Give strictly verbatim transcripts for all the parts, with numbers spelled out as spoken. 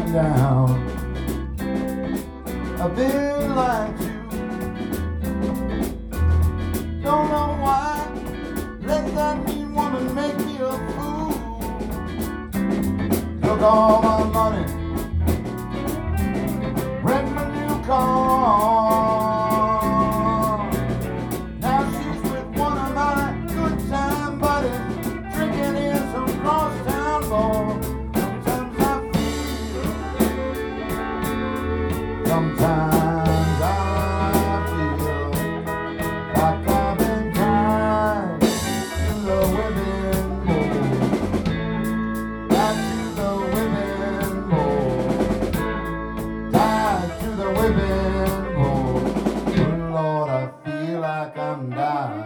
breaking down. I've been lied to. Don't know why. Let that mean woman make me a fool. Took all my money, rent my new car. Now she's with one of my good time buddies, drinking in some crosstown bar. Sometimes I feel, sometimes I feel like I've been tied to the women more. Tied to the women more. Tied to the women more. Good Lord, I feel like I'm dying.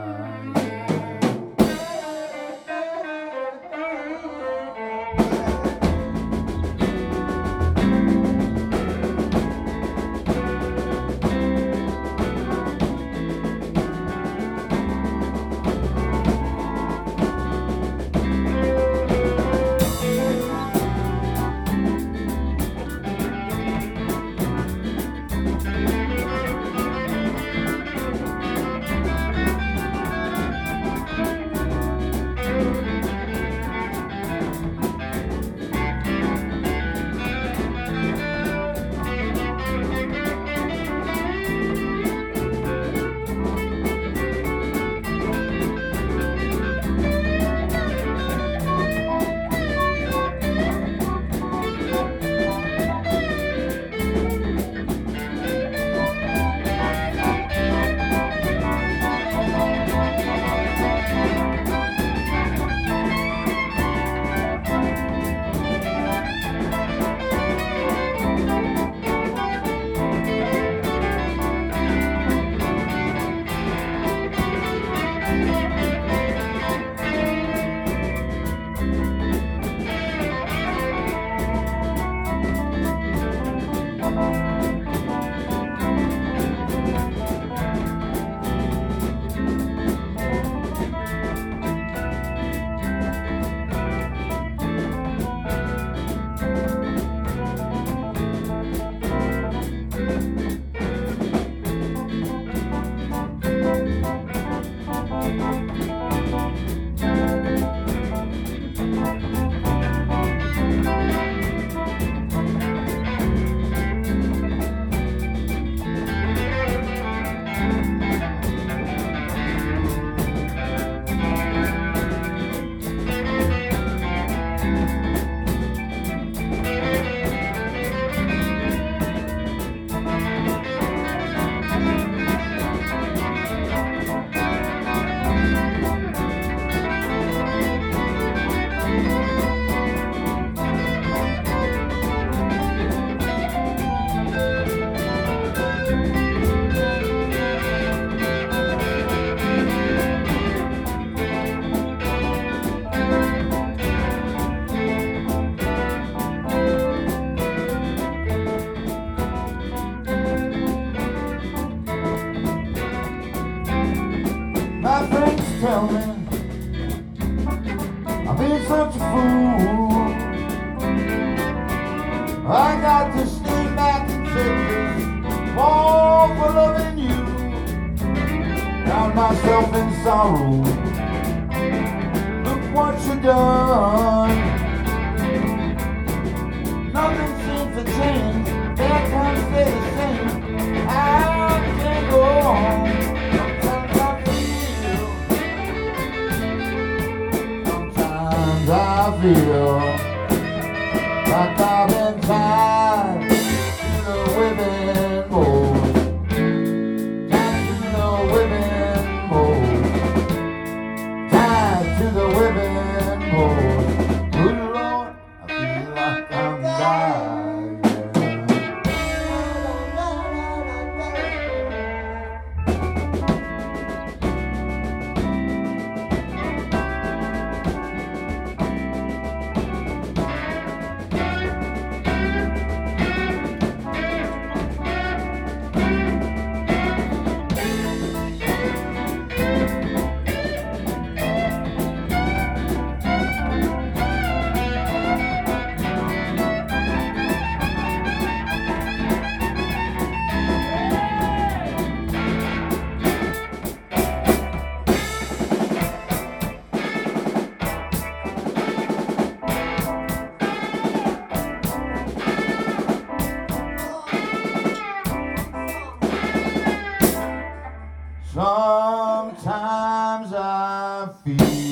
My friends tell me I've been such a fool. I got to stand back and take this fall for loving you. Found myself in sorrow. Look what you done. Nothing seems to change. Bad times stay the same. I can't go on. I feel like I've been tied to the women more. Tied to the women more. Tied to the women more. Good Lord, I feel like I'm dying. feel.